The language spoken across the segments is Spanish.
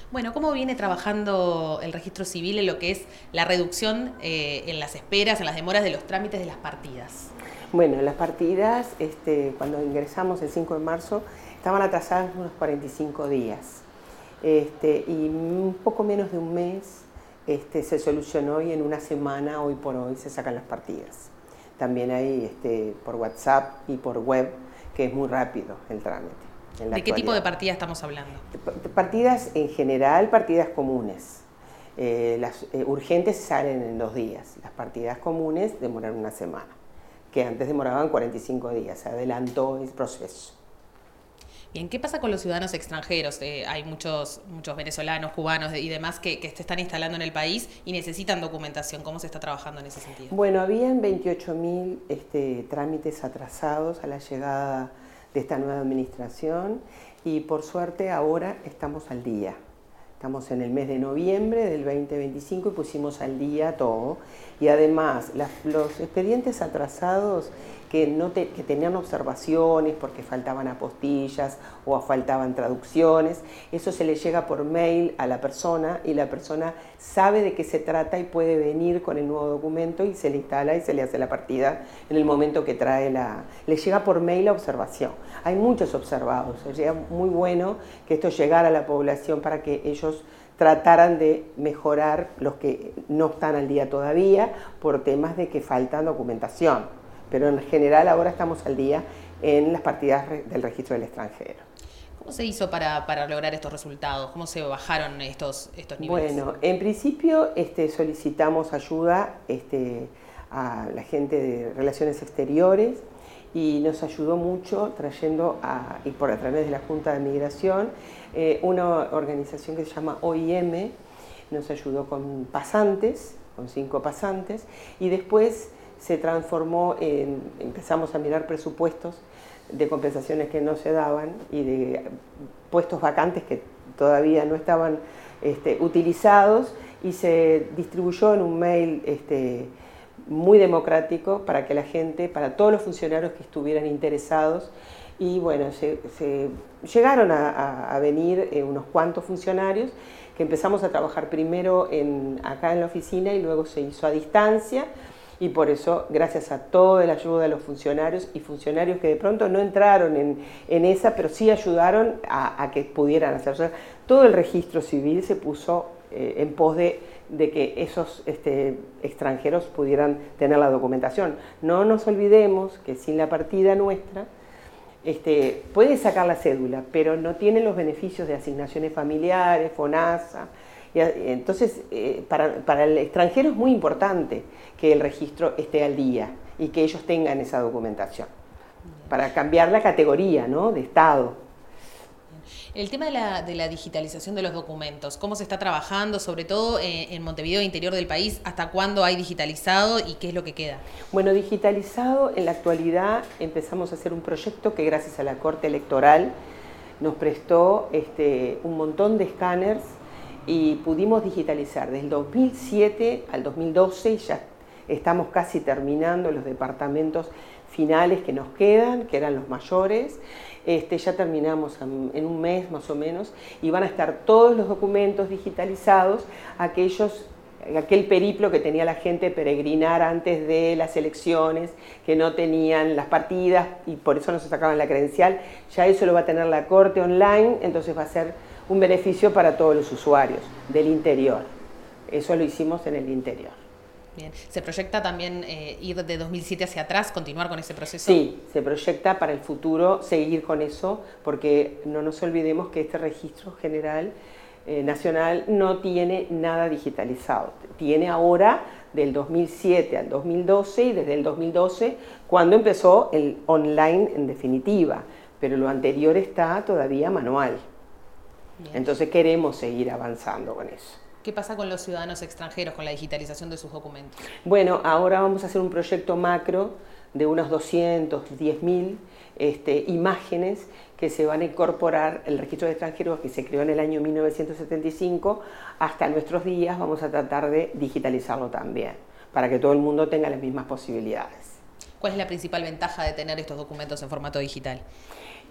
Bueno, ¿cómo viene trabajando el registro civil en lo que es la reducción en las esperas, en las demoras de los trámites de las partidas? Bueno, las partidas, cuando ingresamos el 5 de marzo, estaban atrasadas unos 45 días. Y un poco menos de un mes se solucionó y en una semana, hoy por hoy, se sacan las partidas. También hay por WhatsApp y por web, que es muy rápido el trámite. ¿De qué tipo de partida estamos hablando? Partidas en general, partidas comunes. Las urgentes salen en 2 días. Las partidas comunes demoran una semana, que antes demoraban 45 días. Se adelantó el proceso. Bien, ¿qué pasa con los ciudadanos extranjeros? Hay muchos venezolanos, cubanos y demás que se están instalando en el país y necesitan documentación. ¿Cómo se está trabajando en ese sentido? Bueno, habían 28.000 trámites atrasados a la llegada de esta nueva administración y por suerte ahora estamos al día. Estamos en el mes de noviembre del 2025 y pusimos al día todo. Y además, los expedientes atrasados que tenían observaciones porque faltaban apostillas o faltaban traducciones, eso se le llega por mail a la persona y la persona sabe de qué se trata y puede venir con el nuevo documento y se le instala y se le hace la partida en el momento que le llega por mail la observación. Hay muchos observados, sería muy bueno que esto llegara a la población para que ellos trataran de mejorar los que no están al día todavía por temas de que faltan documentación. Pero en general ahora estamos al día en las partidas del registro del extranjero. ¿Cómo se hizo para lograr estos resultados? ¿Cómo se bajaron estos niveles? Bueno, en principio solicitamos ayuda a la gente de Relaciones Exteriores y nos ayudó mucho trayendo, y por a través de la Junta de Migración, una organización que se llama OIM, nos ayudó con pasantes, con 5 pasantes, y después se transformó empezamos a mirar presupuestos de compensaciones que no se daban y de puestos vacantes que todavía no estaban utilizados y se distribuyó en un mail muy democrático para que la gente, para todos los funcionarios que estuvieran interesados y bueno, llegaron a venir unos cuantos funcionarios que empezamos a trabajar primero acá en la oficina y luego se hizo a distancia. Y por eso, gracias a toda la ayuda de los funcionarios y funcionarios que de pronto no entraron en esa, pero sí ayudaron a que pudieran hacer. O sea, todo el registro civil se puso en pos de que esos extranjeros pudieran tener la documentación. No nos olvidemos que sin la partida nuestra, puede sacar la cédula, pero no tiene los beneficios de asignaciones familiares, FONASA. Entonces, para el extranjero es muy importante que el registro esté al día y que ellos tengan esa documentación para cambiar la categoría, ¿no?, de estado. El tema de la digitalización de los documentos, ¿cómo se está trabajando, sobre todo en Montevideo, interior del país? ¿Hasta cuándo hay digitalizado y qué es lo que queda? Bueno, digitalizado, en la actualidad empezamos a hacer un proyecto que gracias a la Corte Electoral nos prestó un montón de escáneres y pudimos digitalizar del 2007 al 2012 y ya estamos casi terminando los departamentos finales que nos quedan, que eran los mayores. Ya terminamos en un mes más o menos y van a estar todos los documentos digitalizados, aquel periplo que tenía la gente peregrinar antes de las elecciones, que no tenían las partidas y por eso no se sacaban la credencial, ya eso lo va a tener la Corte online, entonces va a ser un beneficio para todos los usuarios del interior. Eso lo hicimos en el interior. Bien. ¿Se proyecta también ir de 2007 hacia atrás, continuar con ese proceso? Sí, se proyecta para el futuro seguir con eso, porque no nos olvidemos que este registro general nacional no tiene nada digitalizado. Tiene ahora del 2007 al 2012 y desde el 2012 cuando empezó el online en definitiva, pero lo anterior está todavía manual. Bien. Entonces queremos seguir avanzando con eso. ¿Qué pasa con los ciudadanos extranjeros, con la digitalización de sus documentos? Bueno, ahora vamos a hacer un proyecto macro de unos 210.000 imágenes que se van a incorporar el registro de extranjeros que se creó en el año 1975 hasta nuestros días. Vamos a tratar de digitalizarlo también para que todo el mundo tenga las mismas posibilidades. ¿Cuál es la principal ventaja de tener estos documentos en formato digital?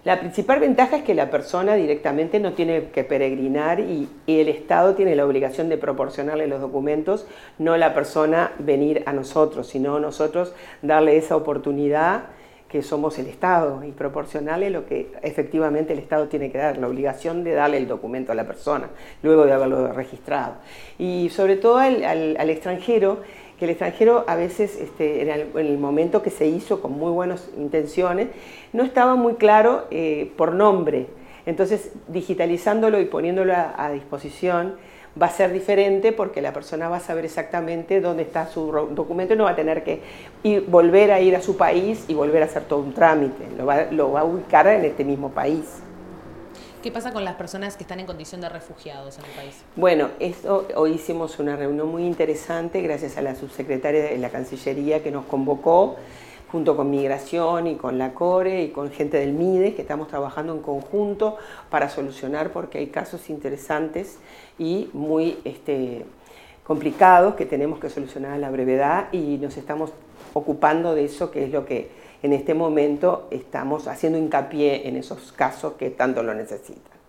La principal ventaja es que la persona directamente no tiene que peregrinar y el Estado tiene la obligación de proporcionarle los documentos, no la persona venir a nosotros, sino nosotros darle esa oportunidad que somos el Estado y proporcionarle lo que efectivamente el Estado tiene que dar, la obligación de darle el documento a la persona luego de haberlo registrado. Y sobre todo al extranjero, que el extranjero a veces en el momento que se hizo con muy buenas intenciones no estaba muy claro por nombre, entonces digitalizándolo y poniéndolo a disposición va a ser diferente porque la persona va a saber exactamente dónde está su documento y no va a tener que volver a ir a su país y volver a hacer todo un trámite, lo va a ubicar en este mismo país. ¿Qué pasa con las personas que están en condición de refugiados en el país? Bueno, hoy hicimos una reunión muy interesante gracias a la subsecretaria de la Cancillería que nos convocó junto con Migración y con la CORE y con gente del MIDE, que estamos trabajando en conjunto para solucionar porque hay casos interesantes y muy complicados que tenemos que solucionar a la brevedad y nos estamos ocupando de eso, que es lo que en este momento estamos haciendo hincapié en esos casos que tanto lo necesitan.